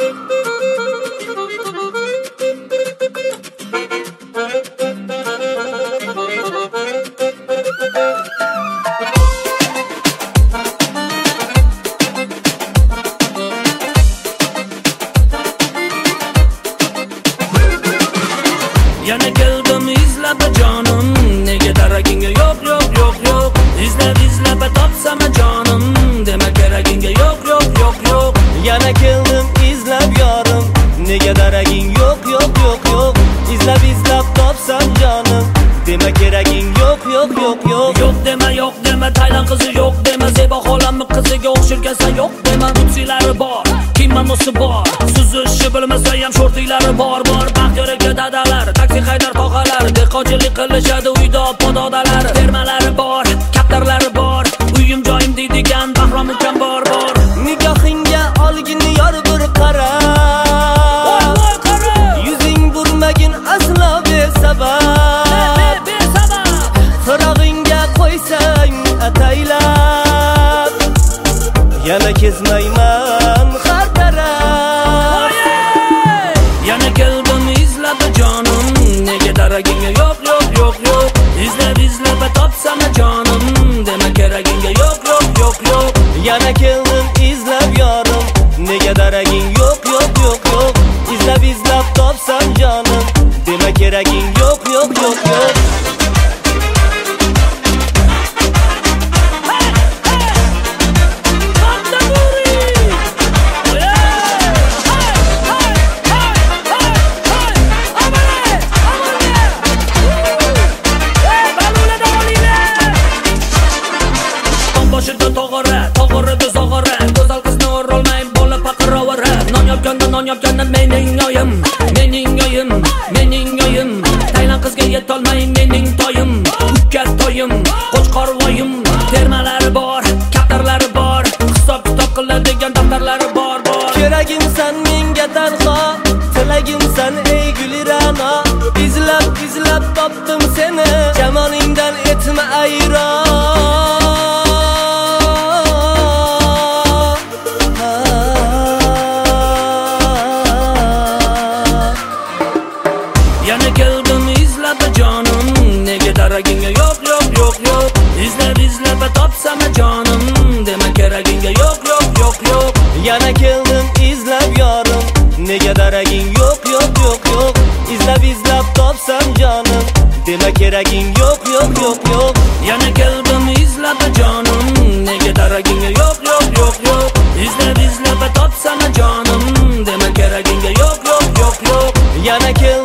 Yana keldim izlab jonim, nega daragingga yo'q yo'q yo'q yo'q. Izlab topsam jonim, dema keragingga yo'q yo'q yo'q yo'q. Yana keldim izlab yorim, nega daraging yo'q yo'q yo'q yo'q. Izlab topsam jonim, dema keraging yo'q yo'q yo'q yo'q. Yo'q dema Tayland qizi yo'q dema, Zebo xolamni qiziga o'xshirgansan yo'q dema. Mutsilari bor, kimonosi bor, suzishi bilmasa ham shortilari bor. Baxtiyor aka dadalar, taksi haydar tog'alar, dehqonchilik qilishadi uyda pododalar. Termalari bor, kaptarlari bor, uyim joyim deydigan Bahrom ukam bor. Nigohingga olgin yor bir qara, yuzing burmagin aslo besabab. Firog'ingga qo'ysang ataylab, yana kezmayman har taraf. Yana keldim izlab jonim, nega daragingga yo'q yo'q yo'q yo'q. Izlab topsam jonim, dema keragingga yo'q yo'q yo'q yo'q. Yana keldim izlab yorim, nega daraging yo'q yo'q yo'q yo'q. Izlab topsam jonim, dema keraging yo'q yo'q yo'q yo'q. Boshida tog'ora zog'ora, go'zal qizni o'rolmay bola paqirovara. Non yopganda mening oyim. Tayland qizga yetolmay mening toyim. Ukka toyim, qo'chqorvoyim. Termalari bor, kaptarlari bor, hisob kitob qiladigan daftarlari bor. Keragimsan menga tanho, tilagimsan ey gulirano. Izlab topdim seni, jamoningdan etma ayron. Yana keldim izlab jonim, nega daragingga yo'q yo'q yo'q yo'q. Izlab topsam jonim, dema keragingga yo'q yo'q yo'q yo'q. Yana keldim izlab yorim, nega daraging yo'q yo'q yo'q yo'q. Izlab topsam jonim, dema keraging yo'q yo'q yo'q yo'q. Yana keldim izlab jonim, nega daragingga yo'q yo'q yo'q yo'q. Izlab topsam jonim, dema keragingga yo'q yo'q yo'q yo'q. Yana keldim